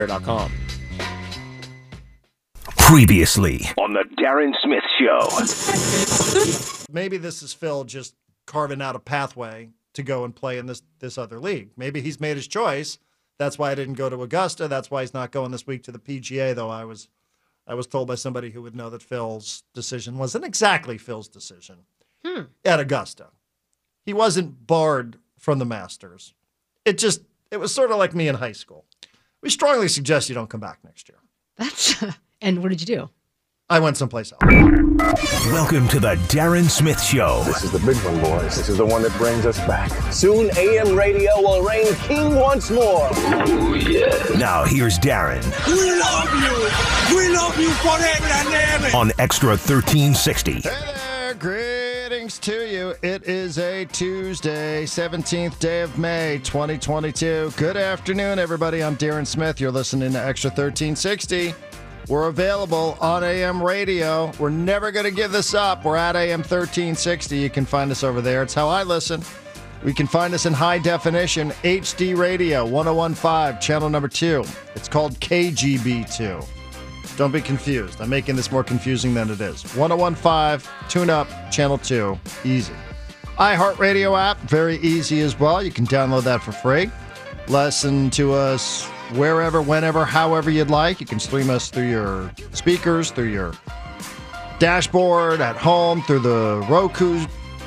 com. Previously on the Darren Smith Show. Maybe this is Phil just carving out a pathway to go and play in this other league. Maybe he's made his choice. That's why I didn't go to Augusta. That's why he's not going this week to the PGA, though I was told by somebody who would know that Phil's decision wasn't exactly Phil's decision at Augusta. He wasn't barred from the Masters. It was sort of like me in high school. We strongly suggest you don't come back next year. And what did you do? I went someplace else. Welcome to the Darren Smith Show. This is the big one, boys. This is the one that brings us back. Soon AM radio will reign king once more. Oh, yeah. Now here's Darren. We love you. We love you forever and ever. On Extra 1360. Hey there, greetings to you. It is a Tuesday, 17th day of May, 2022. Good afternoon, everybody. I'm Darren Smith. You're listening to Extra 1360. We're available on AM radio. We're never going to give this up. We're at AM 1360. You can find us over there. It's how I listen. We can find us in high definition, HD radio, 1015, channel number 2. It's called KGB2. Don't be confused. I'm making this more confusing than it is. 1015, tune up, channel 2. Easy. iHeartRadio app, very easy as well. You can download that for free. Listen to us wherever, whenever, however you'd like. You can stream us through your speakers, through your dashboard, at home, through the Roku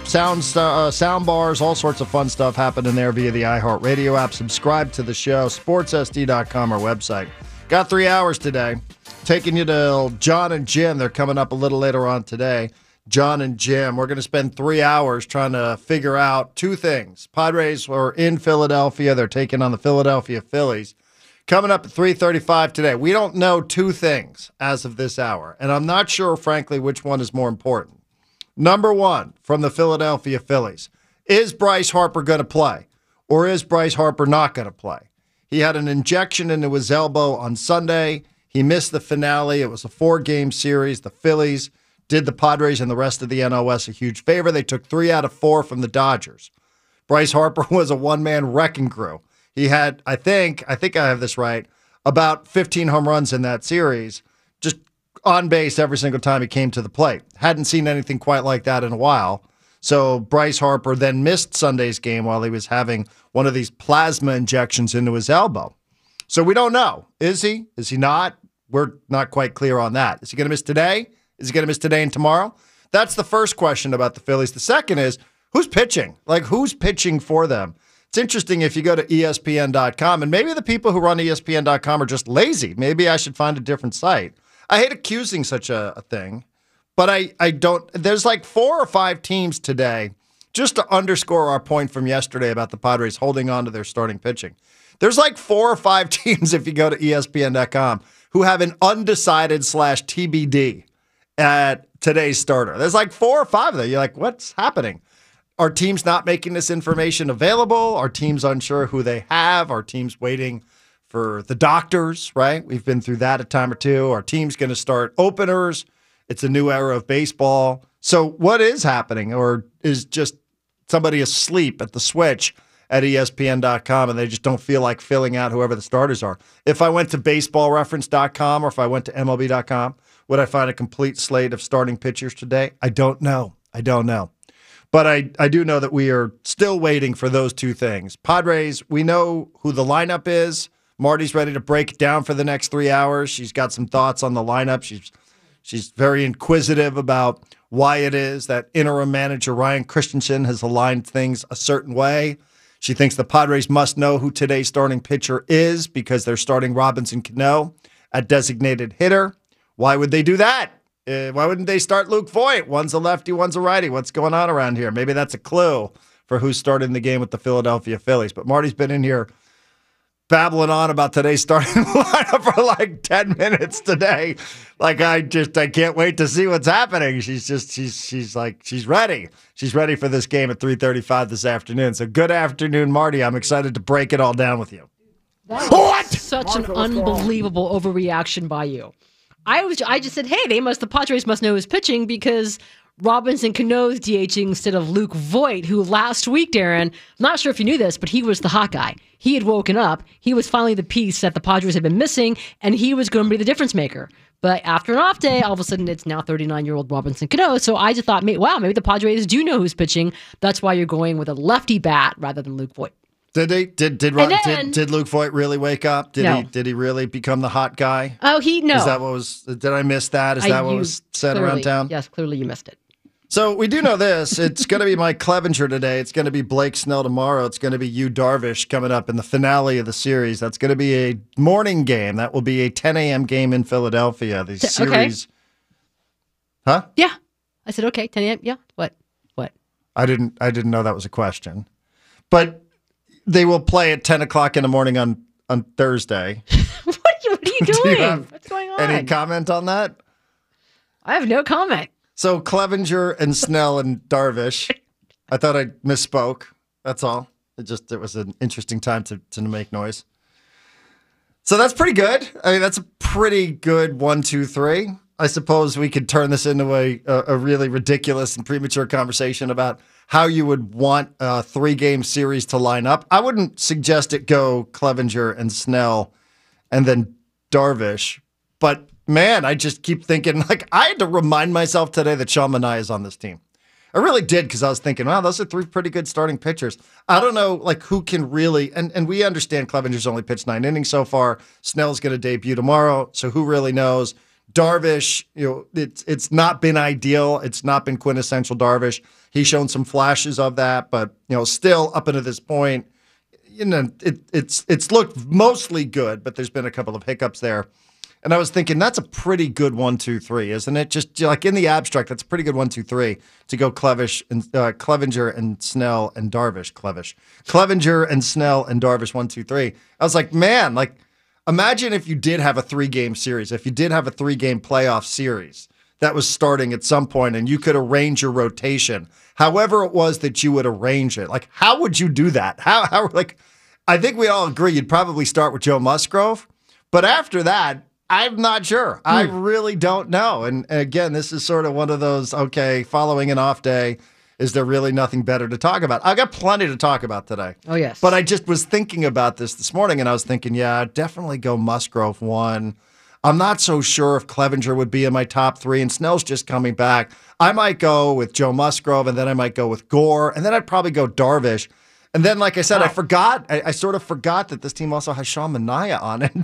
sound bars, all sorts of fun stuff happening there via the iHeartRadio app. Subscribe to the show, sportsSD.com, our website. Got 3 hours today. Taking you to John and Jim. They're coming up a little later on today. John and Jim. We're going to spend 3 hours trying to figure out two things. Padres are in Philadelphia. They're taking on the Philadelphia Phillies. Coming up at 3:35 today. We don't know two things as of this hour, and I'm not sure, frankly, which one is more important. Number one, from the Philadelphia Phillies, is Bryce Harper going to play, or is Bryce Harper not going to play? He had an injection into his elbow on Sunday. He missed the finale. It was a 4-game series. The Phillies did the Padres and the rest of the NOS a huge favor. They took 3 out of 4 from the Dodgers. Bryce Harper was a one-man wrecking crew. He had, I think I have this right, about 15 home runs in that series, just on base every single time he came to the plate. Hadn't seen anything quite like that in a while. So Bryce Harper then missed Sunday's game while he was having one of these plasma injections into his elbow. So we don't know. Is he? Is he not? We're not quite clear on that. Is he going to miss today? Is he going to miss today and tomorrow? That's the first question about the Phillies. The second is, who's pitching? Like, who's pitching for them? It's interesting if you go to ESPN.com, and maybe the people who run ESPN.com are just lazy. Maybe I should find a different site. I hate accusing such a thing, but I don't. There's like 4 or 5 teams today, just to underscore our point from yesterday about the Padres holding on to their starting pitching. There's like 4 or 5 teams, if you go to ESPN.com, who have an undecided /TBD at today's starter. There's like 4 or 5 of them. You're like, what's happening? Are teams not making this information available? Are teams unsure who they have? Are teams waiting for the doctors, right? We've been through that a time or two. Are teams going to start openers? It's a new era of baseball. So what is happening? Or is just somebody asleep at the switch at ESPN.com and they just don't feel like filling out whoever the starters are? If I went to baseballreference.com or if I went to MLB.com, would I find a complete slate of starting pitchers today? I don't know. But I do know that we are still waiting for those two things. Padres, we know who the lineup is. Marty's ready to break it down for the next 3 hours. She's got some thoughts on the lineup. She's very inquisitive about why it is that interim manager Ryan Christensen has aligned things a certain way. She thinks the Padres must know who today's starting pitcher is because they're starting Robinson Cano at designated hitter. Why would they do that? Why wouldn't they start Luke Voit? One's a lefty, one's a righty. What's going on around here? Maybe that's a clue for who's starting the game with the Philadelphia Phillies. But Marty's been in here babbling on about today's starting lineup for like 10 minutes today. Like, I can't wait to see what's happening. She's ready. She's ready for this game at 3:35 this afternoon. So good afternoon, Marty. I'm excited to break it all down with you. That was such an unbelievable overreaction by you. I just said, hey, the Padres must know who's pitching because Robinson Cano's DHing instead of Luke Voigt, who last week, Darren, I'm not sure if you knew this, but he was the hot guy. He had woken up. He was finally the piece that the Padres had been missing, and he was going to be the difference maker. But after an off day, all of a sudden it's now 39-year-old Robinson Cano. So I just thought, wow, maybe the Padres do know who's pitching. That's why you're going with a lefty bat rather than Luke Voigt. Did he? Did Luke Voigt really wake up? Did he really become the hot guy? Oh, no. Is that what was? Did I miss that? Is that what was said around town? Yes, clearly you missed it. So we do know this. It's going to be Mike Clevinger today. It's going to be Blake Snell tomorrow. It's going to be Yu Darvish coming up in the finale of the series. That's going to be a morning game. That will be a 10 a.m. game in Philadelphia. The series. Okay. Huh? Yeah. I said, okay, 10 a.m. Yeah. What? I didn't know that was a question. But they will play at 10 o'clock in the morning on Thursday. What are you doing? What's going on? Any comment on that? I have no comment. So Clevinger and Snell and Darvish. I thought I misspoke. That's all. It was an interesting time to make noise. So that's pretty good. I mean, that's a pretty good 1, 2, 3. I suppose we could turn this into a really ridiculous and premature conversation about how you would want a 3-game series to line up. I wouldn't suggest it go Clevinger and Snell and then Darvish, but man, I just keep thinking, I had to remind myself today that Sean Manaea is on this team. I really did, because I was thinking, wow, those are 3 pretty good starting pitchers. I don't know, who can really, and we understand Clevenger's only pitched 9 innings so far. Snell's going to debut tomorrow, so who really knows? Darvish, it's not been ideal. It's not been quintessential Darvish. He's shown some flashes of that, but, still up until this point, it's looked mostly good, but there's been a couple of hiccups there. And I was thinking, that's a pretty good 1, 2, 3, isn't it? Just in the abstract, that's a pretty good 1, 2, 3 to go Clevinger and Snell and Darvish. Clevinger and Snell and Darvish 1, 2, 3. I was like, man, imagine if you did have a 3-game series, if you did have a 3-game playoff series that was starting at some point, and you could arrange your rotation, however it was that you would arrange it. How would you do that? How I think we all agree you'd probably start with Joe Musgrove, but after that, I'm not sure. I really don't know. And again, this is sort of one of those, okay, following an off day, is there really nothing better to talk about? I got plenty to talk about today. Oh, yes. But I just was thinking about this morning, and I was thinking, yeah, definitely go Musgrove 1. I'm not so sure if Clevinger would be in my top 3, and Snell's just coming back. I might go with Joe Musgrove, and then I might go with Gore, and then I'd probably go Darvish. And then, like I said, I sort of forgot that this team also has Sean Manaea on it.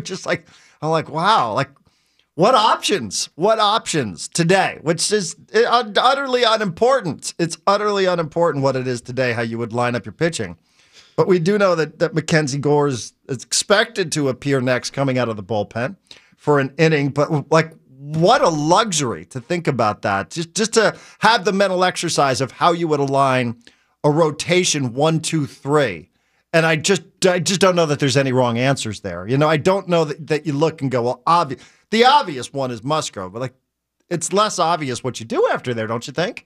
I'm like, wow, what options? What options today? Which is utterly unimportant. It's utterly unimportant what it is today, how you would line up your pitching. But we do know that Mackenzie Gore is expected to appear next coming out of the bullpen for an inning. But what a luxury to think about that. Just to have the mental exercise of how you would align a rotation 1, 2, 3. And I just don't know that there's any wrong answers there. I don't know that you look and go, well, the obvious one is Musgrove, but it's less obvious what you do after there, don't you think?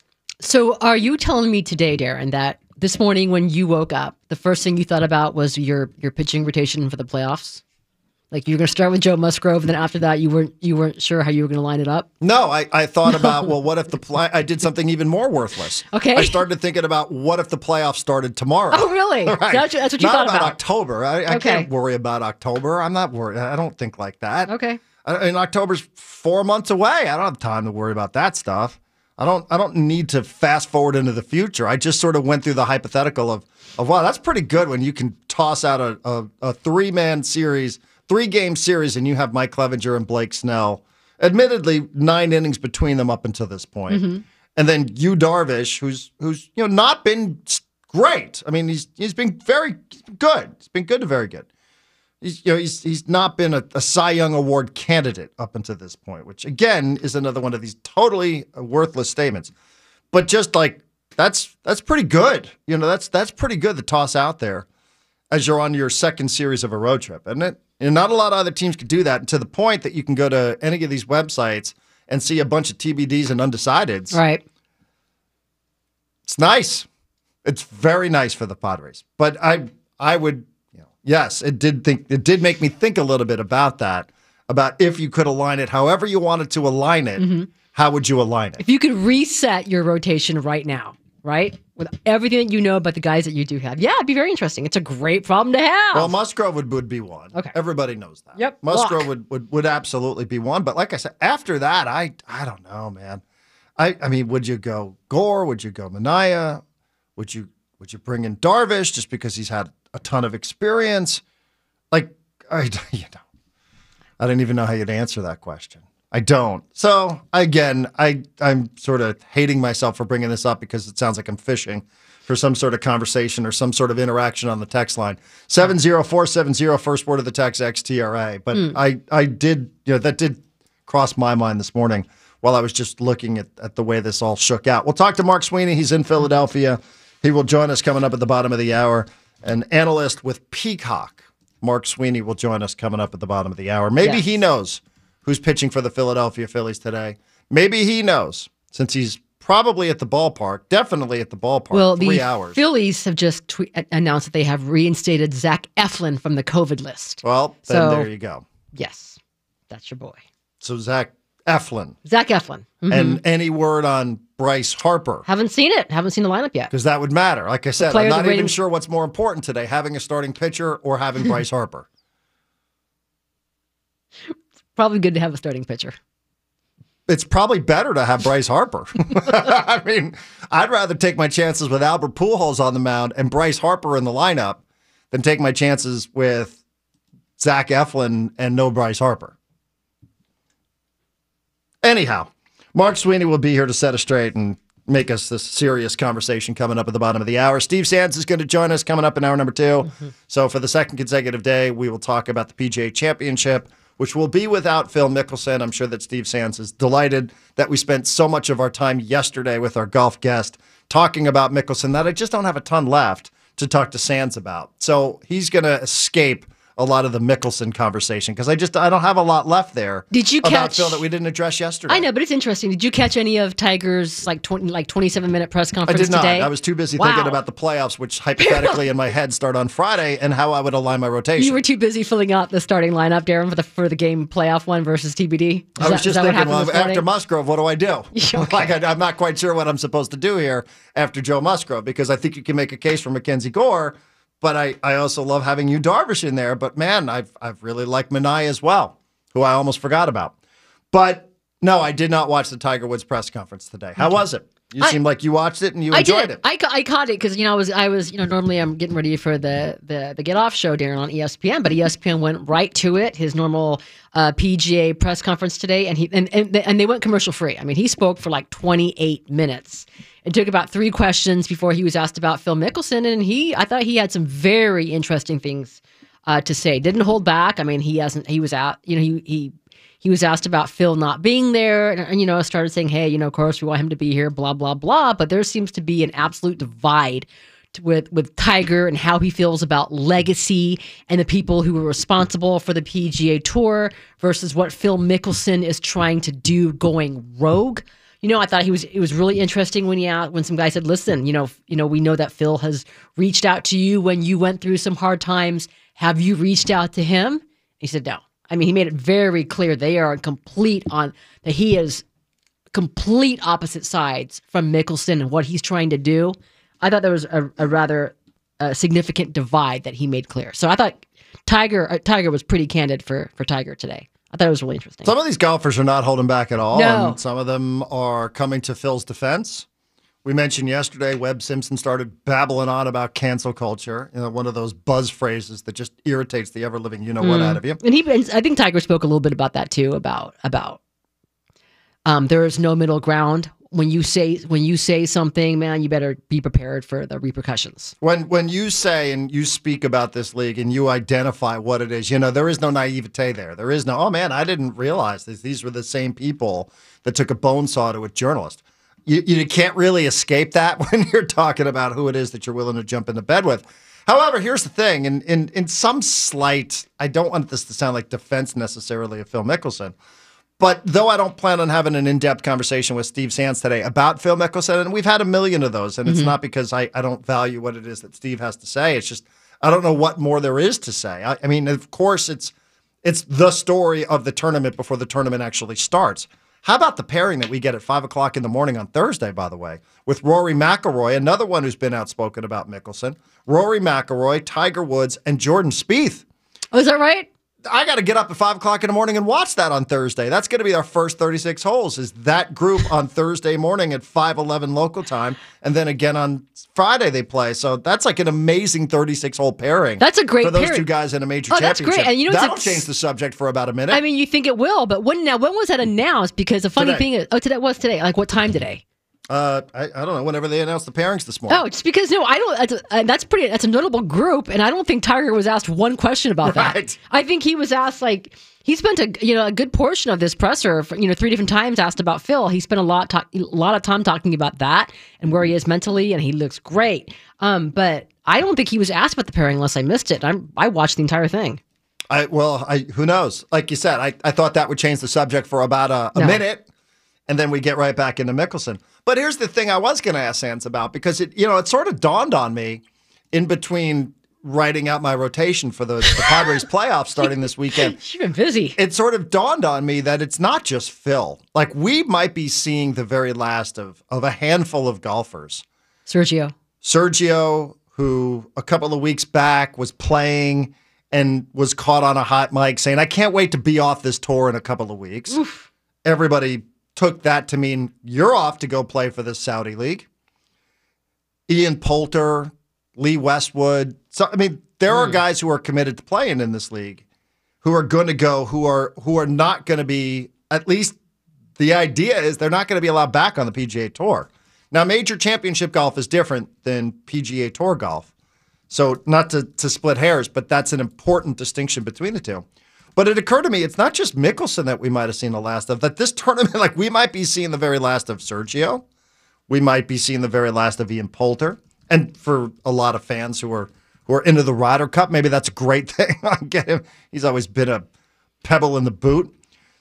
So are you telling me today, Darren, that this morning when you woke up, the first thing you thought about was your pitching rotation for the playoffs? You're going to start with Joe Musgrove, and then after that, you weren't sure how you were going to line it up? No, I thought about, well, what if I did something even more worthless? Okay. I started thinking about what if the playoffs started tomorrow? Oh, really? Right. That's what you thought about? Not about October. I can't worry about October. I'm not worried. I don't think like that. Okay. October's 4 months away. I don't have time to worry about that stuff. I don't need to fast forward into the future. I just sort of went through the hypothetical of wow, that's pretty good when you can toss out a 3-man series, 3-game series, and you have Mike Clevinger and Blake Snell. Admittedly, 9 innings between them up until this point. Mm-hmm. And then Yu Darvish, who's not been great. I mean, he's been very good. He's been good to very good. He's not been a Cy Young Award candidate up until this point, which again is another one of these totally worthless statements. But just that's pretty good. That's pretty good to toss out there as you're on your second series of a road trip, isn't it? And not a lot of other teams could do that, and to the point that you can go to any of these websites and see a bunch of TBDs and undecideds. Right. It's nice. It's very nice for the Padres. But I would, yes, it did make me think a little bit about that, about if you could align it however you wanted to align it, how would you align it? If you could reset your rotation right now, right? With everything that you know about the guys that you do have. Yeah, it'd be very interesting. It's a great problem to have. Well, Musgrove would be one. Okay. Everybody knows that. Yep. Musgrove would absolutely be one. But like I said, after that, I don't know, man. I mean, would you go Gore? Would you go Minaya? Would you bring in Darvish just because he's had a ton of experience? Like, I don't even know how you'd answer that question. I don't. So again, I'm sort of hating myself for bringing this up because it sounds like I'm fishing for some sort of conversation or some sort of interaction on the text line. 70470, first word of the text, XTRA. But I did, that did cross my mind this morning while I was just looking at the way this all shook out. We'll talk to Mark Sweeney. He's in Philadelphia. He will join us coming up at the bottom of the hour. An analyst with Peacock, Mark Sweeney, will join us coming up at the bottom of the hour. Maybe he knows who's pitching for the Philadelphia Phillies today. Maybe he knows, since he's probably at the ballpark, definitely at the ballpark, well, 3 hours. The Phillies have just announced that they have reinstated Zach Eflin from the COVID list. Well, then there you go. Yes, that's your boy. So Zach Eflin. Zach Eflin. Mm-hmm. And any word on Bryce Harper? Haven't seen it. Haven't seen the lineup yet. Because that would matter. Like I said, I'm not even sure what's more important today, having a starting pitcher or having Bryce Harper. Probably good to have a starting pitcher. It's probably better to have Bryce Harper. I mean, I'd rather take my chances with Albert Pujols on the mound and Bryce Harper in the lineup than take my chances with Zach Eflin and no Bryce Harper. Anyhow, Mark Sweeney will be here to set us straight and make us this serious conversation coming up at the bottom of the hour. Steve Sands is going to join us coming up in hour number 2. Mm-hmm. So for the second consecutive day, we will talk about the PGA Championship, which will be without Phil Mickelson. I'm sure that Steve Sands is delighted that we spent so much of our time yesterday with our golf guest talking about Mickelson that I just don't have a ton left to talk to Sands about. So he's going to escape a lot of the Mickelson conversation because I don't have a lot left there. Did you about Phil that we didn't address yesterday? I know, but it's interesting. Did you catch any of Tiger's 27-minute press conference today? I did not. Today? I was too busy thinking about the playoffs, which hypothetically in my head start on Friday, and how I would align my rotation. You were too busy filling out the starting lineup, Darren, for the game playoff one versus TBD. I was just thinking, well, after Musgrove, what do I do? Okay. I'm not quite sure what I'm supposed to do here after Joe Musgrove because I think you can make a case for Mackenzie Gore. But I also love having Yu Darvish in there. But, man, I've really liked Minaya as well, who I almost forgot about. But, no, I did not watch the Tiger Woods press conference today. How was it? You seemed like you watched it and you enjoyed it. I caught it because, I was normally I'm getting ready for the Get Off show, Darren, on ESPN. But ESPN went right to it, his normal PGA press conference today. And they went commercial free. I mean, he spoke for 28 minutes. It took about 3 questions before he was asked about Phil Mickelson, and I thought he had some very interesting things to say. Didn't hold back. I mean, he was out. He was asked about Phil not being there, and started saying, "Hey, of course we want him to be here." Blah blah blah. But there seems to be an absolute divide with Tiger and how he feels about legacy and the people who were responsible for the PGA Tour versus what Phil Mickelson is trying to do going rogue. I thought it was really interesting when some guy said, "Listen, we know that Phil has reached out to you when you went through some hard times. Have you reached out to him?" He said, "No." I mean, he made it very clear that he is complete opposite sides from Mickelson and what he's trying to do. I thought there was a rather significant divide that he made clear. So I thought Tiger was pretty candid for Tiger today. I thought it was really interesting. Some of these golfers are not holding back at all. No. And some of them are coming to Phil's defense. We mentioned yesterday Webb Simpson started babbling on about cancel culture, one of those buzz phrases that just irritates the ever-living you-know-what out of you. And I think Tiger spoke a little bit about that too, about there is no middle ground. When you say something, man, you better be prepared for the repercussions. When you say and you speak about this league and you identify what it is, there is no naivete there. There is no, oh man, I didn't realize this. These were the same people that took a bone saw to a journalist. You can't really escape that when you're talking about who it is that you're willing to jump into bed with. However, here's the thing. In some slight, I don't want this to sound like defense necessarily of Phil Mickelson, but though I don't plan on having an in-depth conversation with Steve Sands today about Phil Mickelson, and we've had a million of those, and it's not because I don't value what it is that Steve has to say. It's just I don't know what more there is to say. I mean, of course, it's It's the story of the tournament before the tournament actually starts. How about the pairing that we get at 5 o'clock in the morning on Thursday, by the way, with Rory McIlroy, another one who's been outspoken about Mickelson, Rory McIlroy, Tiger Woods, and Jordan Spieth. Oh, is that right? I got to get up at 5 o'clock in the morning and watch that on Thursday. That's going to be our first 36 holes, is that group on Thursday morning at 5:11 local time. And then again on Friday they play. So that's like an amazing 36-hole pairing. That's a great for those pairing. two guys in a major That's championship. great. And you know, that'll change the subject for about a minute. I mean, you think it will, but when was that announced? Because the funny thing is, today was today. Like what time today? I don't know. Whenever they announced the pairings this morning. Oh, just because I don't. That's a notable group, and I don't think Tiger was asked one question about that. Right. I think he was asked he spent a good portion of this presser, 3 different times asked about Phil. He spent a lot of time talking about that and where he is mentally, and he looks great. But I don't think he was asked about the pairing unless I missed it. I watched the entire thing. Who knows? Like you said, I thought that would change the subject for about a minute, and then we get right back into Mickelson. But here's the thing I was going to ask Sands about, because it sort of dawned on me in between writing out my rotation for the Padres playoffs starting this weekend. You've been busy. It sort of dawned on me that it's not just Phil. Like, we might be seeing the very last of a handful of golfers. Sergio, who a couple of weeks back was playing and was caught on a hot mic saying, I can't wait to be off this tour in a couple of weeks. Oof. Everybody took that to mean you're off to go play for the Saudi League. Ian Poulter, Lee Westwood. So, I mean, there are guys who are committed to playing in this league who are going to go, who are not going to be, at least the idea is they're not going to be allowed back on the PGA Tour. Now, major championship golf is different than PGA Tour golf. So not to split hairs, but that's an important distinction between the two. But it occurred to me, it's not just Mickelson that we might have seen the last of. That this tournament, we might be seeing the very last of Sergio. We might be seeing the very last of Ian Poulter. And for a lot of fans who are into the Ryder Cup, maybe that's a great thing. I get him. He's always been a pebble in the boot.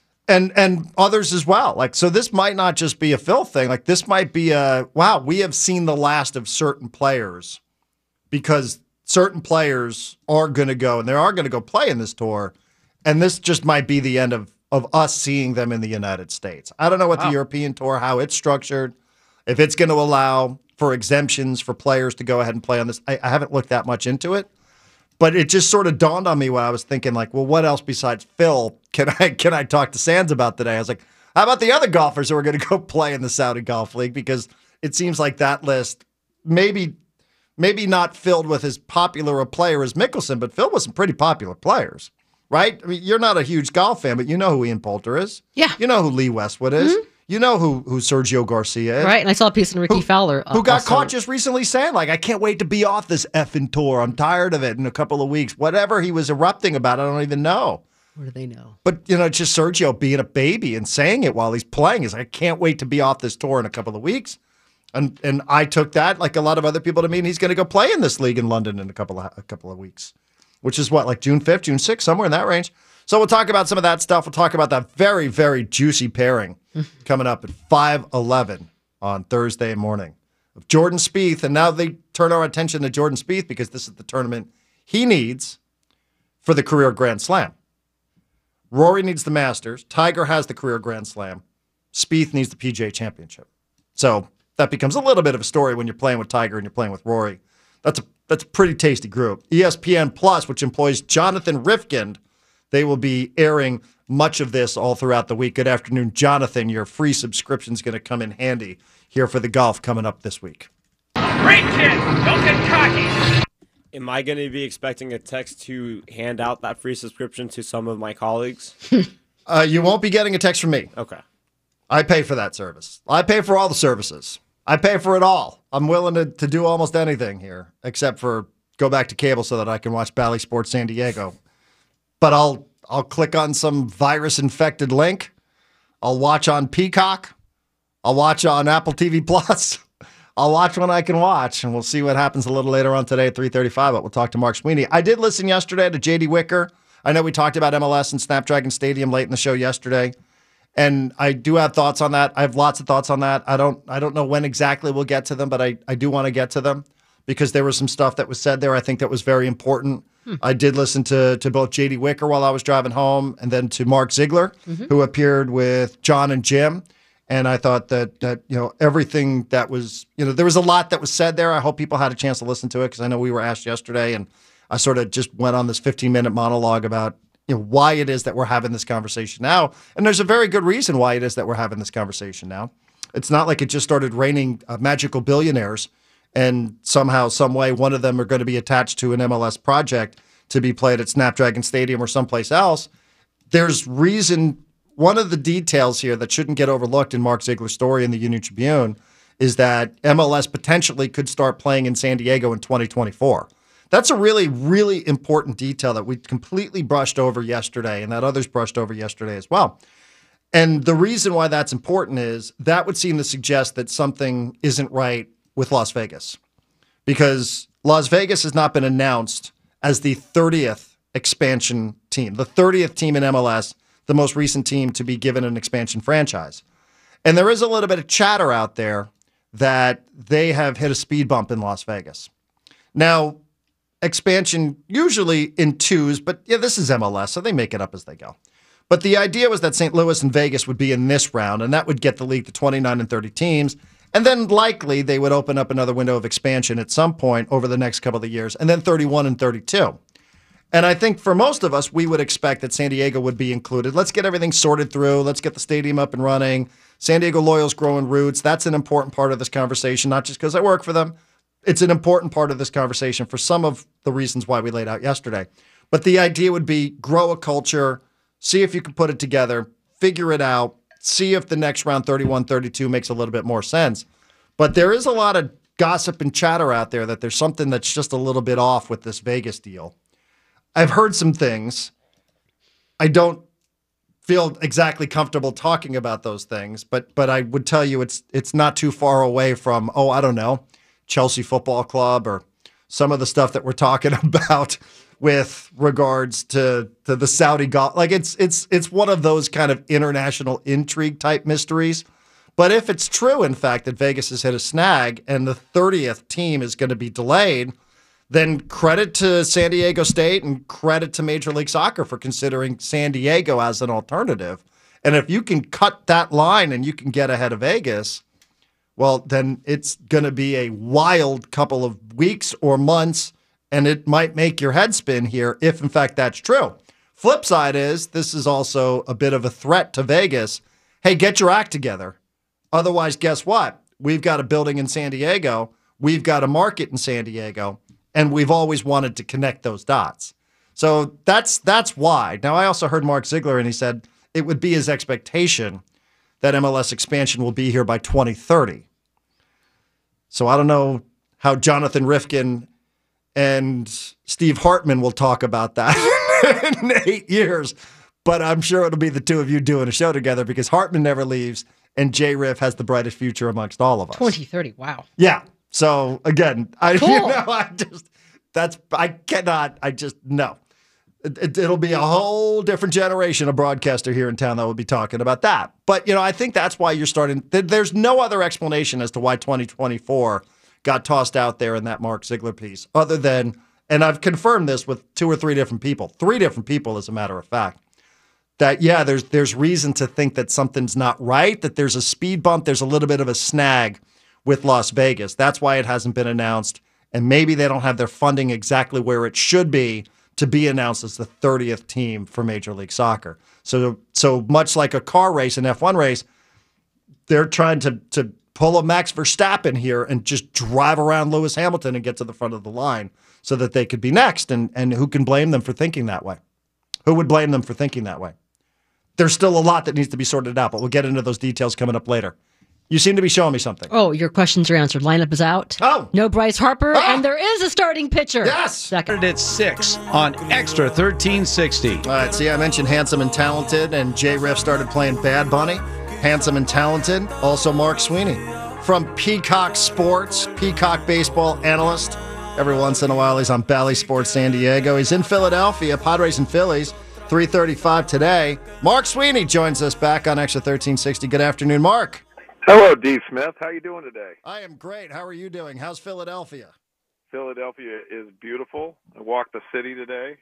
And others as well. So this might not just be a Phil thing. This might be we have seen the last of certain players, because certain players are going to go, and they are going to go play in this tour. And this just might be the end of us seeing them in the United States. I don't know what the European Tour, how it's structured, if it's going to allow for exemptions for players to go ahead and play on this. I haven't looked that much into it, but it just sort of dawned on me when I was thinking, what else besides Phil can I talk to Sands about today? I was like, how about the other golfers who are going to go play in the Saudi Golf League? Because it seems like that list maybe not filled with as popular a player as Mickelson, but filled with some pretty popular players. Right? I mean, you're not a huge golf fan, but you know who Ian Poulter is. Yeah. You know who Lee Westwood is. Mm-hmm. You know who Sergio Garcia is. Right, and I saw a piece on Ricky Fowler. Who got caught just recently saying, I can't wait to be off this effing tour. I'm tired of it in a couple of weeks. Whatever he was erupting about, I don't even know. What do they know? But, just Sergio being a baby and saying it while he's playing is, I can't wait to be off this tour in a couple of weeks. And I took that, like a lot of other people, to mean he's going to go play in this league in London in a couple of weeks. Which is what, June 5th, June 6th, somewhere in that range. So we'll talk about some of that stuff. We'll talk about that very, very juicy pairing coming up at 5:11 on Thursday morning of Jordan Spieth. And now they turn our attention to Jordan Spieth because this is the tournament he needs for the career Grand Slam. Rory needs the Masters. Tiger has the career Grand Slam. Spieth needs the PGA Championship. So that becomes a little bit of a story when you're playing with Tiger and you're playing with Rory. That's a pretty tasty group. ESPN Plus, which employs Jonathan Rifkind, they will be airing much of this all throughout the week. Good afternoon, Jonathan. Your free subscription is going to come in handy here for the golf coming up this week. Reach it! Don't get cocky! Am I going to be expecting a text to hand out that free subscription to some of my colleagues? You won't be getting a text from me. Okay. I pay for that service. I pay for all the services. I pay for it all. I'm willing to do almost anything here, except for go back to cable so that I can watch Bally Sports San Diego. But I'll click on some virus-infected link. I'll watch on Peacock. I'll watch on Apple TV Plus. I'll watch when I can watch, and we'll see what happens a little later on today at 3:35. But we'll talk to Mark Sweeney. I did listen yesterday to J.D. Wicker. I know we talked about MLS and Snapdragon Stadium late in the show yesterday. And I do have thoughts on that. I have lots of thoughts on that. I don't know when exactly we'll get to them, but I do want to get to them. because there was some stuff that was said there I think that was very important. I did listen to both J.D. Wicker while I was driving home and then to Mark Ziegler, who appeared with John and Jim. And I thought that everything that was, there was a lot that was said there. I hope people had a chance to listen to it because I know we were asked yesterday and I sort of just went on this 15-minute monologue about why it is that we're having this conversation now. And there's a very good reason why it is that we're having this conversation now. It's not like it just started raining magical billionaires and somehow, some way, one of them are going to be attached to an MLS project to be played at Snapdragon Stadium or someplace else. There's reason. One of the details here that shouldn't get overlooked in Mark Ziegler's story in the Union Tribune is that MLS potentially could start playing in San Diego in 2024. That's a really, really important detail that we completely brushed over yesterday and that others brushed over yesterday as well. And the reason why that's important is that would seem to suggest that something isn't right with Las Vegas, because Las Vegas has not been announced as the 30th expansion team, the 30th team in MLS, the most recent team to be given an expansion franchise. And there is a little bit of chatter out there that they have hit a speed bump in Las Vegas. Now, expansion usually in twos, but yeah, this is MLS, so they make it up as they go. But the idea was that St. Louis and Vegas would be in this round, and that would get the league to 29 and 30 teams. And then likely they would open up another window of expansion at some point over the next couple of years, and then 31 and 32. And I think for most of us, we would expect that San Diego would be included. Let's get everything sorted through. Let's get the stadium up and running. San Diego Loyals growing roots. That's an important part of this conversation, not just because I work for them. It's an important part of this conversation for some of the reasons why we laid out yesterday. But the idea would be grow a culture, see if you can put it together, figure it out, see if the next round 31, 32 makes a little bit more sense. But there is a lot of gossip and chatter out there that there's something that's just a little bit off with this Vegas deal. I've heard some things. I don't feel exactly comfortable talking about those things, but I would tell you it's not too far away from, I don't know, Chelsea Football Club or some of the stuff that we're talking about with regards to the Saudi golf. Like it's one of those kind of international intrigue type mysteries. But if it's true, in fact, that Vegas has hit a snag and the 30th team is going to be delayed, then credit to San Diego State and credit to Major League Soccer for considering San Diego as an alternative. And if you can cut that line and you can get ahead of Vegas, well, then it's going to be a wild couple of weeks or months, and it might make your head spin here if, in fact, that's true. Flip side is this is also a bit of a threat to Vegas. Hey, get your act together. Otherwise, guess what? We've got a building in San Diego. We've got a market in San Diego, and we've always wanted to connect those dots. So that's why. Now, I also heard Mark Ziegler, and he said it would be his expectation that MLS expansion will be here by 2030. So I don't know how Jonathan Rifkin and Steve Hartman will talk about that in 8 years, but I'm sure it'll be the two of you doing a show together because Hartman never leaves and J. Riff has the brightest future amongst all of us. 2030, wow. Yeah. So again, Cool. No. It'll be a whole different generation of broadcaster here in town that will be talking about that. But, I think that's why you're starting. There's no other explanation as to why 2024 got tossed out there in that Mark Ziegler piece other than, and I've confirmed this with 2 or 3 different people, 3 different people, as a matter of fact, that, yeah, there's reason to think that something's not right, that there's a speed bump, there's a little bit of a snag with Las Vegas. That's why it hasn't been announced. And maybe they don't have their funding exactly where it should be to be announced as the 30th team for Major League Soccer. So much like a car race, an F1 race, they're trying to pull a Max Verstappen here and just drive around Lewis Hamilton and get to the front of the line so that they could be next. And who can blame them for thinking that way? Who would blame them for thinking that way? There's still a lot that needs to be sorted out, but we'll get into those details coming up later. You seem to be showing me something. Oh, your questions are answered. Lineup is out. Oh. No Bryce Harper, and there is a starting pitcher. Yes. Second. At 6 on Extra 1360. All right, see, I mentioned Handsome and Talented, and J. Riff started playing Bad Bunny. Handsome and Talented, also Mark Sweeney. From Peacock Sports, Peacock baseball analyst. Every once in a while, he's on Bally Sports San Diego. He's in Philadelphia, Padres and Phillies, 3:35 today. Mark Sweeney joins us back on Extra 1360. Good afternoon, Mark. Hello, D. Smith. How you doing today? I am great. How are you doing? How's Philadelphia? Philadelphia is beautiful. I walked the city today.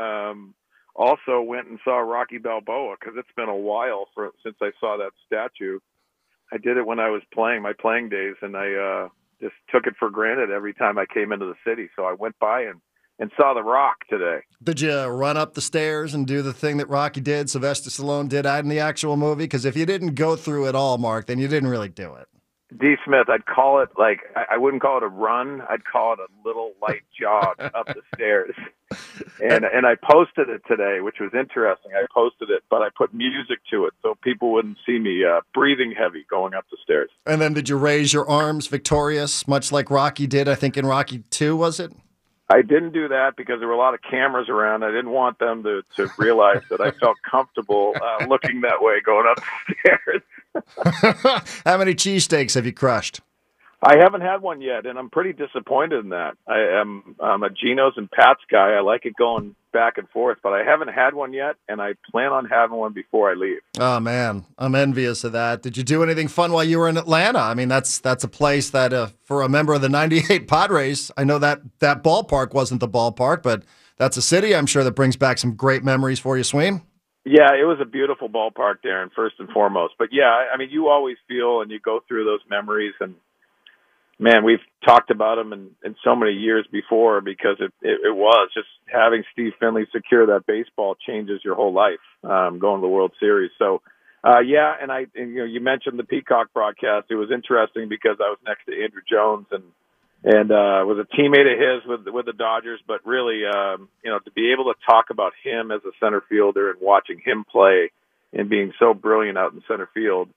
Also went and saw Rocky Balboa because it's been a while since I saw that statue. I did it when I was playing my playing days, and I just took it for granted every time I came into the city. So I went by and saw The Rock today. Did you run up the stairs and do the thing that Rocky did, Sylvester Stallone did out in the actual movie? Because if you didn't go through it all, Mark, then you didn't really do it. D. Smith, I'd call it like, I wouldn't call it a run. I'd call it a little light jog up the stairs. And I posted it today, which was interesting. I posted it, but I put music to it so people wouldn't see me breathing heavy going up the stairs. And then did you raise your arms victorious, much like Rocky did, I think, in Rocky 2, was it? I didn't do that because there were a lot of cameras around. I didn't want them to realize that I felt comfortable looking that way going up the stairs. How many cheesesteaks have you crushed? I haven't had one yet, and I'm pretty disappointed in that. I'm a Geno's and Pat's guy. I like it going back and forth, but I haven't had one yet, and I plan on having one before I leave. Oh, man, I'm envious of that. Did you do anything fun while you were in Atlanta? I mean, that's a place that for a member of the 98 Padres, I know that ballpark wasn't the ballpark, but that's a city, I'm sure, that brings back some great memories for you, Sween. Yeah, it was a beautiful ballpark, Darren, first and foremost. But, yeah, I mean, you always feel and you go through those memories, and man, we've talked about them in so many years before because it was just having Steve Finley secure that baseball changes your whole life, going to the World Series. So, yeah, and you mentioned the Peacock broadcast. It was interesting because I was next to Andrew Jones and was a teammate of his with the Dodgers. But really, to be able to talk about him as a center fielder and watching him play and being so brilliant out in center field,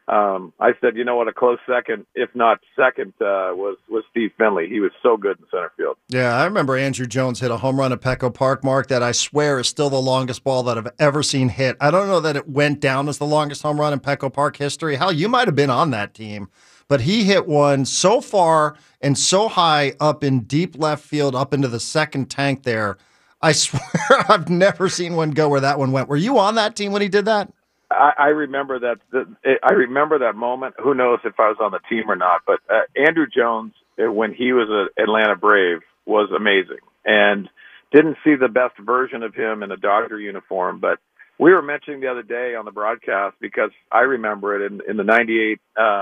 I said, you know what, a close second, if not second, was Steve Finley. He was so good in center field. Yeah, I remember Andrew Jones hit a home run at Petco Park, Mark, that I swear is still the longest ball that I've ever seen hit. I don't know that it went down as the longest home run in Petco Park history. Hell, you might have been on that team. But he hit one so far and so high up in deep left field, up into the second tank there. I swear I've never seen one go where that one went. Were you on that team when he did that? I remember that. I remember that moment. Who knows if I was on the team or not? But Andrew Jones, when he was an Atlanta Brave, was amazing, and didn't see the best version of him in a Dodger uniform. But we were mentioning the other day on the broadcast because I remember it in the '98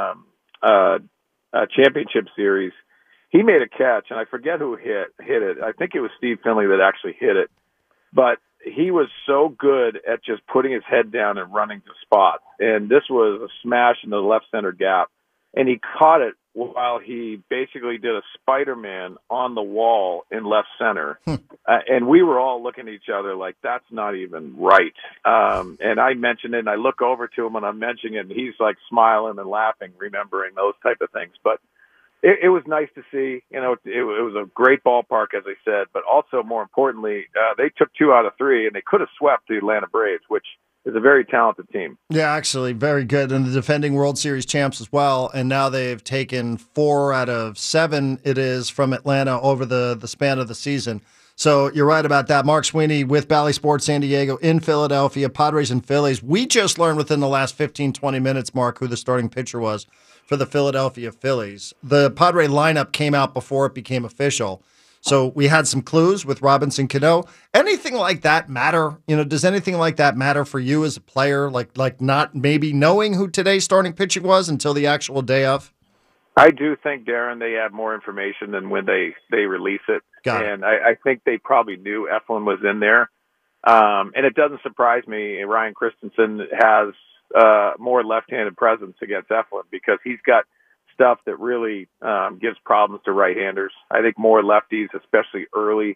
championship series. He made a catch, and I forget who hit it. I think it was Steve Finley that actually hit it, but he was so good at just putting his head down and running to spots. And this was a smash in the left center gap. And he caught it while he basically did a Spider-Man on the wall in left center. And we were all looking at each other like, that's not even right. And I mentioned it, and I look over to him and I'm mentioning it, and he's like smiling and laughing, remembering those type of things. But it was nice to see. You know, it was a great ballpark, as I said, but also more importantly, they took 2 out of 3, and they could have swept the Atlanta Braves, which is a very talented team. Yeah, actually, very good. And the defending World Series champs as well. And now they've taken 4 out of 7, it is, from Atlanta over the span of the season. So you're right about that. Mark Sweeney with Bally Sports San Diego in Philadelphia, Padres and Phillies. We just learned within the last 15, 20 minutes, Mark, who the starting pitcher was for the Philadelphia Phillies. The Padre lineup came out before it became official. So we had some clues with Robinson Cano. Anything like that matter? You know, does anything like that matter for you as a player? Like not maybe knowing who today's starting pitcher was until the actual day of? I do think, Darren, they have more information than when they release it. And I think they probably knew Eflin was in there. And it doesn't surprise me. Ryan Christensen has more left-handed presence against Eflin because he's got stuff that really gives problems to right-handers. I think more lefties, especially early,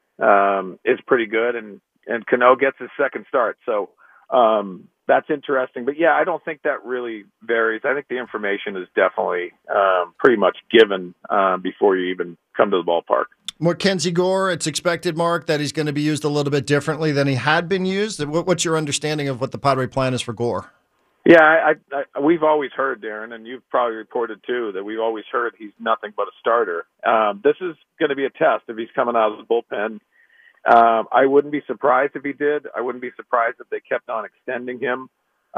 is pretty good. And Cano gets his second start. So that's interesting. But, yeah, I don't think that really varies. I think the information is definitely pretty much given before you even come to the ballpark. Mackenzie Gore, it's expected, Mark, that he's going to be used a little bit differently than he had been used. What's your understanding of what the Padre plan is for Gore? Yeah, we've always heard, Darren, and you've probably reported too, that we've always heard he's nothing but a starter. This is going to be a test if he's coming out of the bullpen. I wouldn't be surprised if he did. I wouldn't be surprised if they kept on extending him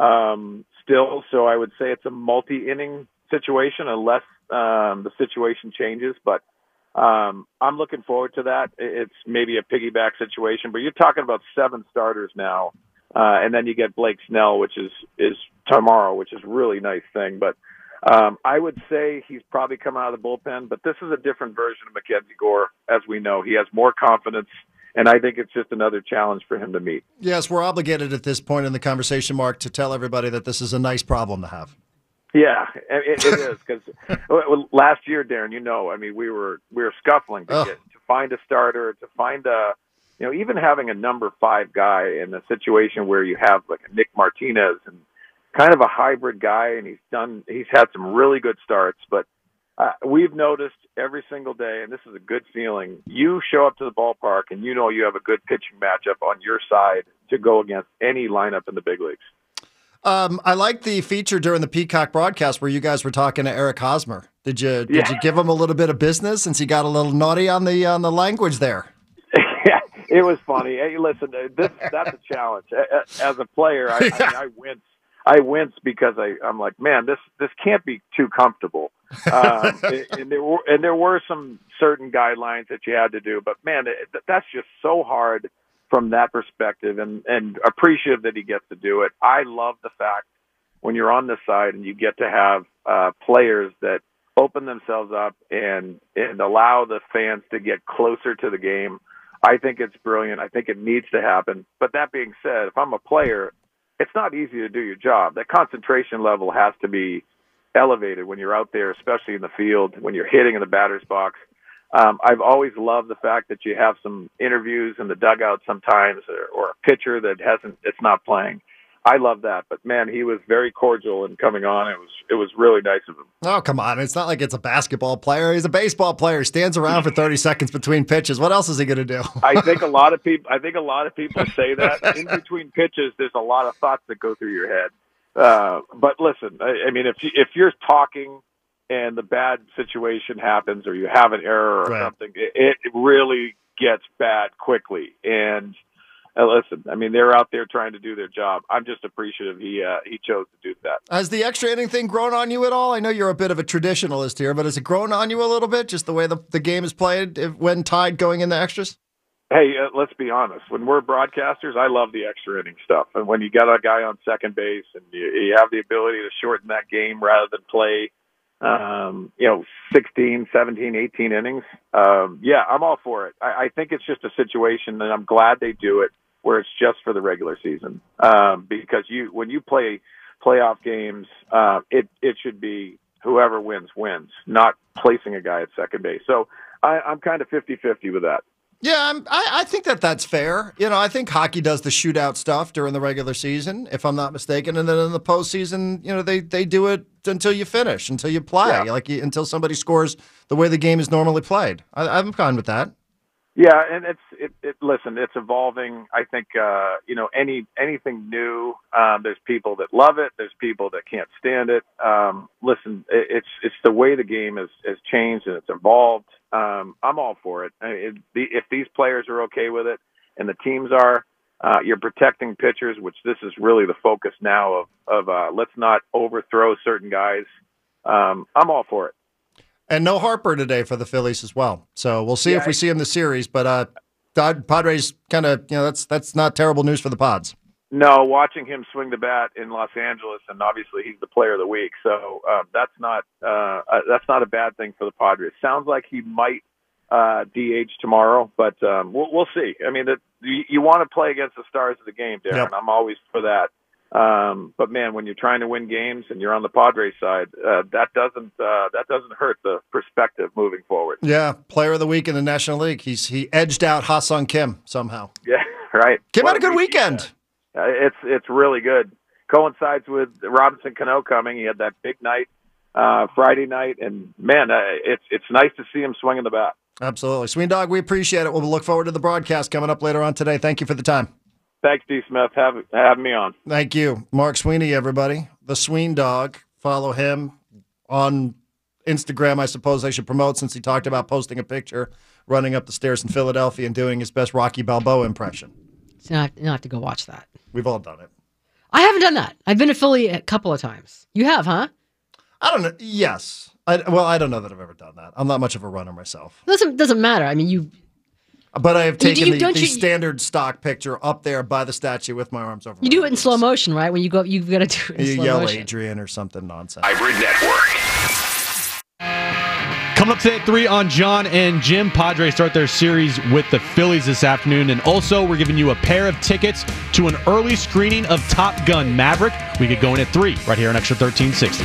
still. So I would say it's a multi-inning situation unless the situation changes. But I'm looking forward to that. It's maybe a piggyback situation, but you're talking about 7 starters now, and then you get Blake Snell, which is tomorrow, which is a really nice thing. But I would say he's probably come out of the bullpen, but this is a different version of Mackenzie Gore, as we know. He has more confidence, and I think it's just another challenge for him to meet. Yes, we're obligated at this point in the conversation, Mark, to tell everybody that this is a nice problem to have. Yeah, it is, because last year, Darren, I mean, we were scuffling to find a starter, to find even having a number 5 guy in a situation where you have like a Nick Martinez and kind of a hybrid guy, and he's had some really good starts, but we've noticed every single day, and this is a good feeling, you show up to the ballpark and you have a good pitching matchup on your side to go against any lineup in the big leagues. I like the feature during the Peacock broadcast where you guys were talking to Eric Hosmer. Did you give him a little bit of business since he got a little naughty on the language there? Yeah, it was funny. Hey, listen, that's a challenge. As a player, I wince because I'm like, man, this can't be too comfortable. And there were some certain guidelines that you had to do, but man, that's just so hard from that perspective, and appreciative that he gets to do it. I love the fact when you're on this side and you get to have players that open themselves up and allow the fans to get closer to the game. I think it's brilliant. I think it needs to happen. But that being said, if I'm a player, it's not easy to do your job. That concentration level has to be elevated when you're out there, especially in the field, when you're hitting in the batter's box. I've always loved the fact that you have some interviews in the dugout sometimes, or a pitcher that it's not playing. I love that, but man, he was very cordial in coming on. It was really nice of him. Oh, come on. It's not like it's a basketball player. He's a baseball player. He stands around for 30 seconds between pitches. What else is he going to do? I think a lot of people say that in between pitches, there's a lot of thoughts that go through your head. But listen, I mean, if you're talking and the bad situation happens, or you have an error or something, it really gets bad quickly. And listen, I mean, they're out there trying to do their job. I'm just appreciative he chose to do that. Has the extra inning thing grown on you at all? I know you're a bit of a traditionalist here, but has it grown on you a little bit, just the way the game is played when tied going into extras? Hey, let's be honest. When we're broadcasters, I love the extra inning stuff. And when you got a guy on second base and you have the ability to shorten that game rather than play 16, 17, 18 innings. I'm all for it. I think it's just a situation, and I'm glad they do it where it's just for the regular season. Because when you play playoff games, it should be whoever wins, not placing a guy at second base. So I'm kind of 50-50 with that. Yeah, I think that's fair. I think hockey does the shootout stuff during the regular season, if I'm not mistaken, and then in the postseason, they do it until you finish, until you play, until somebody scores the way the game is normally played. I'm fine with that. Yeah, and listen, it's evolving. I think anything new. There's people that love it. There's people that can't stand it. Listen, it's the way the game has changed and it's evolved. I'm all for it. If these players are okay with it, and the teams are, you're protecting pitchers, which this is really the focus now of let's not overthrow certain guys. I'm all for it. And no Harper today for the Phillies as well. So we'll see if we see him in the series. But Padres kind of, that's not terrible news for the Pods. No, watching him swing the bat in Los Angeles, and obviously he's the player of the week. So that's not a bad thing for the Padres. Sounds like he might DH tomorrow, but we'll see. I mean, you want to play against the stars of the game, Darren. Yep. I'm always for that. But man, when you're trying to win games and you're on the Padres side, that doesn't hurt the perspective moving forward. Yeah, player of the week in the National League. He edged out Ha-Sung Kim somehow. Yeah, right. Kim had a good weekend. It's really good. Coincides with Robinson Cano coming. He had that big night Friday night, and man, it's nice to see him swinging the bat. Absolutely, Sween Dog. We appreciate it. We'll look forward to the broadcast coming up later on today. Thank you for the time. Thanks, D. Smith. Having me on. Thank you. Mark Sweeney, everybody. The Sween Dog. Follow him on Instagram, I suppose I should promote, since he talked about posting a picture running up the stairs in Philadelphia and doing his best Rocky Balboa impression. So now I have to go watch that. We've all done it. I haven't done that. I've been to Philly a couple of times. You have, huh? I don't know. Yes. I don't know that I've ever done that. I'm not much of a runner myself. Doesn't matter. I mean, But I have taken the you standard stock picture up there by the statue with my arms over. You do it in slow motion, right? When you go, you've got to do it in slow yell motion. Adrian or something nonsense. Hybrid Network. Coming up today at 3 on John and Jim. Padres start their series with the Phillies this afternoon. And also, we're giving you a pair of tickets to an early screening of Top Gun Maverick. We get going at 3 right here on Extra 1360.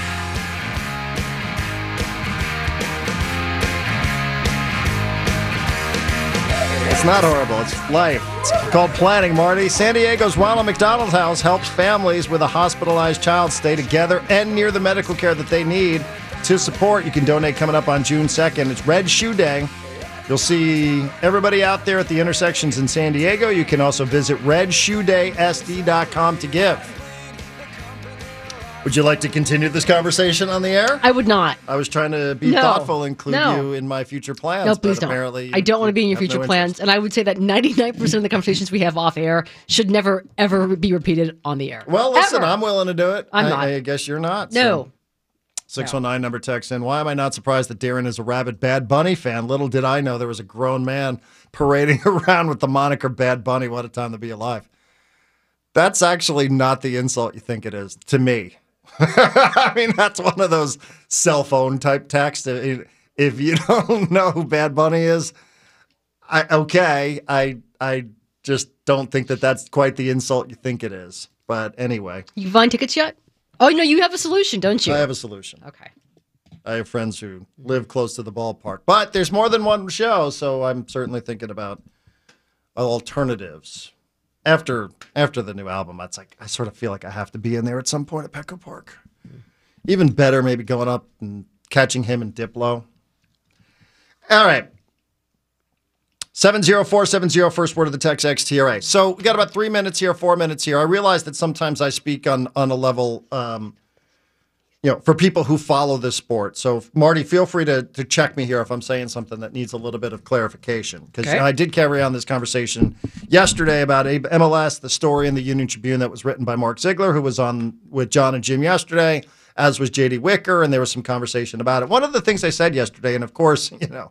It's not horrible. It's life. It's called planning, Marty. San Diego's Ronald McDonald House helps families with a hospitalized child stay together and near the medical care that they need to support. You can donate coming up on June 2nd. It's Red Shoe Day. You'll see everybody out there at the intersections in San Diego. You can also visit redshoedaysd.com to give. Would you like to continue this conversation on the air? I would not. I was trying to be thoughtful and include you in my future plans. No, please but don't. Apparently I don't want to be in your future plans. And I would say that 99% of the conversations we have off air should never, ever be repeated on the air. Well, listen, Ever. I'm willing to do it. I'm not. I guess you're not. No. 619 number text in. Why am I not surprised that Darren is a rabid Bad Bunny fan? Little did I know there was a grown man parading around with the moniker Bad Bunny. What a time to be alive. That's actually not the insult you think it is to me. I mean, that's one of those cell phone type texts. If you don't know who Bad Bunny is, I just don't think that that's quite the insult you think it is. But anyway. You buying tickets yet? Oh, no, you have a solution, don't you? I have a solution. Okay. I have friends who live close to the ballpark. But there's more than one show, so I'm certainly thinking about alternatives. After the new album, it's like I sort of feel like I have to be in there at some point at Petco Park. Even better, maybe going up and catching him in Diplo. All right. 70470, first word of the text XTRA. So we got about 3 minutes here, 4 minutes here. I realize that sometimes I speak on a level, for people who follow this sport. So Marty, feel free to check me here if I'm saying something that needs a little bit of clarification. Because I did carry on this conversation yesterday about MLS, the story in the Union Tribune that was written by Mark Ziegler, who was on with John and Jim yesterday, as was J.D. Wicker, and there was some conversation about it. One of the things I said yesterday, and of course,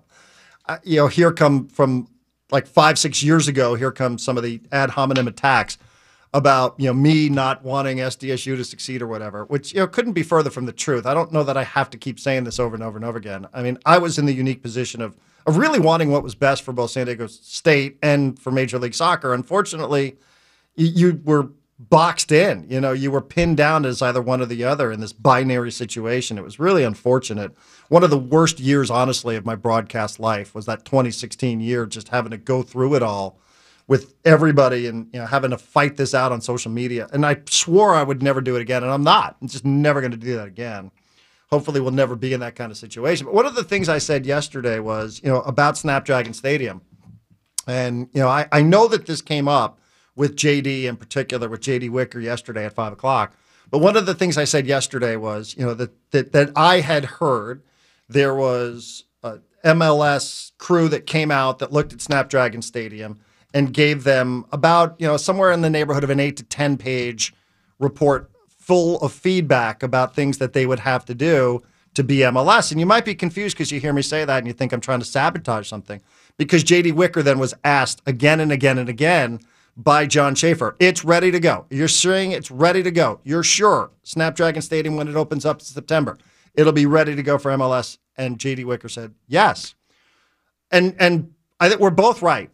here come from like 5-6 years ago, here comes some of the ad hominem attacks about, me not wanting SDSU to succeed or whatever, which, couldn't be further from the truth. I don't know that I have to keep saying this over and over and over again. I mean, I was in the unique position of really wanting what was best for both San Diego State and for Major League Soccer. Unfortunately, you were boxed in, you were pinned down as either one or the other in this binary situation. It was really unfortunate. One of the worst years, honestly, of my broadcast life was that 2016 year, just having to go through it all with everybody and having to fight this out on social media. And I swore I would never do it again, and I'm not. I'm just never going to do that again. Hopefully we'll never be in that kind of situation. But one of the things I said yesterday was, about Snapdragon Stadium. And, I know that this came up with JD in particular, with JD Wicker yesterday at 5 o'clock. But one of the things I said yesterday was, that I had heard there was a MLS crew that came out that looked at Snapdragon Stadium and gave them about, somewhere in the neighborhood of an 8 to 10 page report full of feedback about things that they would have to do to be MLS. And you might be confused because you hear me say that and you think I'm trying to sabotage something, because JD Wicker then was asked again and again and again by John Schaefer, it's ready to go. You're saying it's ready to go. You're sure Snapdragon Stadium, when it opens up in September, it'll be ready to go for MLS? And JD Wicker said, yes. And I think we're both right.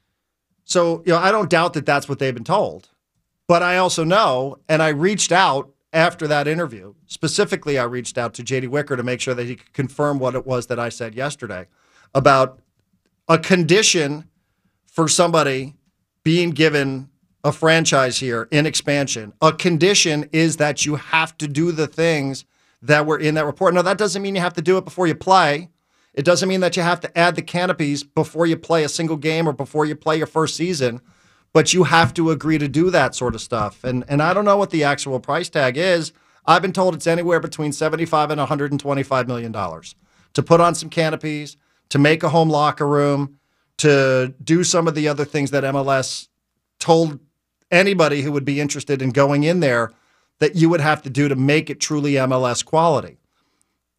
So, I don't doubt that that's what they've been told. But I also know, and I reached out after that interview, specifically I reached out to JD Wicker to make sure that he could confirm what it was that I said yesterday about a condition for somebody being given a franchise here in expansion. A condition is that you have to do the things that were in that report. Now, that doesn't mean you have to do it before you play. It doesn't mean that you have to add the canopies before you play a single game or before you play your first season, but you have to agree to do that sort of stuff. And I don't know what the actual price tag is. I've been told it's anywhere between $75 and $125 million to put on some canopies, to make a home locker room, to do some of the other things that MLS told anybody who would be interested in going in there that you would have to do to make it truly MLS quality.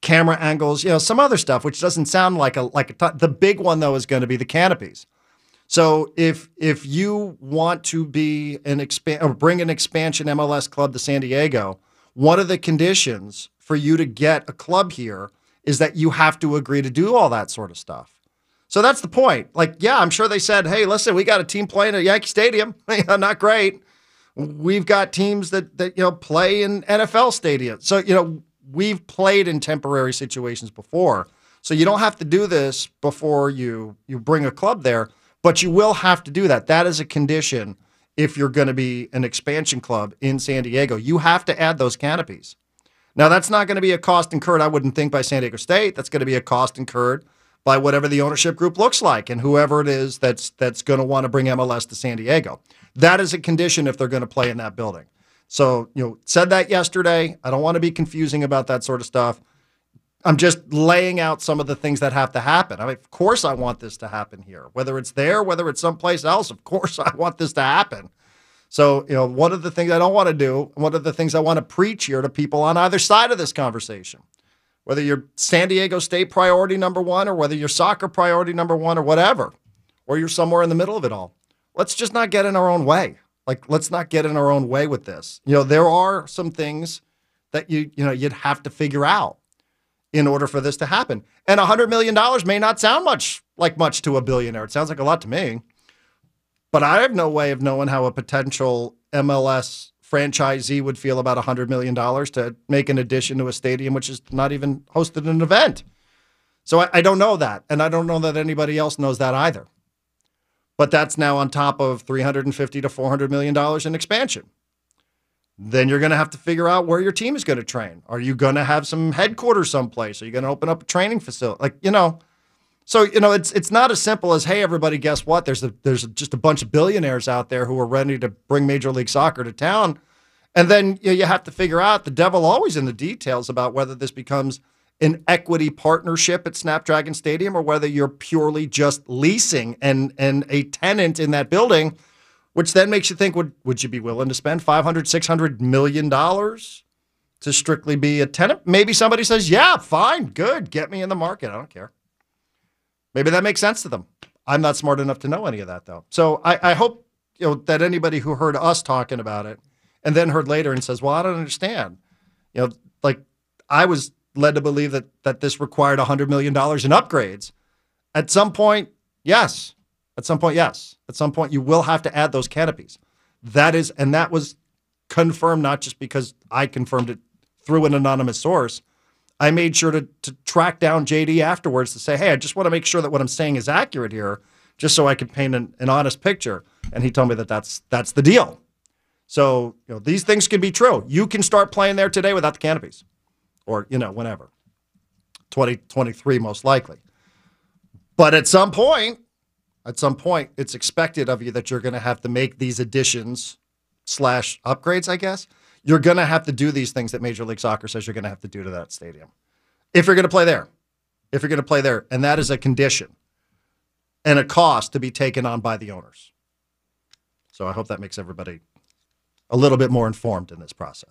camera angles, some other stuff, which doesn't sound like the big one though is going to be the canopies. So if you want to be bring an expansion MLS club to San Diego, one of the conditions for you to get a club here is that you have to agree to do all that sort of stuff. So that's the point. I'm sure they said, hey, listen, we got a team playing at Yankee Stadium. Not great. We've got teams that play in NFL stadiums. So, we've played in temporary situations before. So you don't have to do this before you bring a club there, but you will have to do that. That is a condition if you're going to be an expansion club in San Diego. You have to add those canopies. Now, that's not going to be a cost incurred, I wouldn't think, by San Diego State. That's going to be a cost incurred by whatever the ownership group looks like and whoever it is that's going to want to bring MLS to San Diego. That is a condition if they're going to play in that building. So, said that yesterday. I don't want to be confusing about that sort of stuff. I'm just laying out some of the things that have to happen. I mean, of course I want this to happen here. Whether it's there, whether it's someplace else, of course I want this to happen. So, one of the things I don't want to do, one of the things I want to preach here to people on either side of this conversation, whether you're San Diego State priority number one or whether you're soccer priority number one or whatever, or you're somewhere in the middle of it all, let's just not get in our own way. Let's not get in our own way with this. There are some things that you'd have to figure out in order for this to happen. And $100 million may not sound much to a billionaire. It sounds like a lot to me. But I have no way of knowing how a potential MLS franchisee would feel about $100 million to make an addition to a stadium which is not even hosted an event. So I don't know that. And I don't know that anybody else knows that either. But that's now on top of $350 to $400 million in expansion. Then you're going to have to figure out where your team is going to train. Are you going to have some headquarters someplace? Are you going to open up a training facility? So, it's not as simple as, hey, everybody, guess what? There's just a bunch of billionaires out there who are ready to bring Major League Soccer to town. And then you have to figure out the devil always in the details about whether this becomes an equity partnership at Snapdragon Stadium or whether you're purely just leasing and a tenant in that building, which then makes you think, would you be willing to spend $500, $600 million to strictly be a tenant? Maybe somebody says, yeah, fine, good, get me in the market. I don't care. Maybe that makes sense to them. I'm not smart enough to know any of that, though. So I hope that anybody who heard us talking about it and then heard later and says, well, I don't understand. I was led to believe that this required $100 million in upgrades. At some point, yes. At some point, yes. At some point, you will have to add those canopies. That was confirmed not just because I confirmed it through an anonymous source. I made sure to track down JD afterwards to say, hey, I just want to make sure that what I'm saying is accurate here, just so I can paint an honest picture. And he told me that that's the deal. So, these things can be true. You can start playing there today without the canopies or, whenever. 2023 most likely. But at some point, it's expected of you that you're going to have to make these additions / upgrades, I guess. You're going to have to do these things that Major League Soccer says you're going to have to do to that stadium. If you're going to play there. And that is a condition and a cost to be taken on by the owners. So I hope that makes everybody a little bit more informed in this process.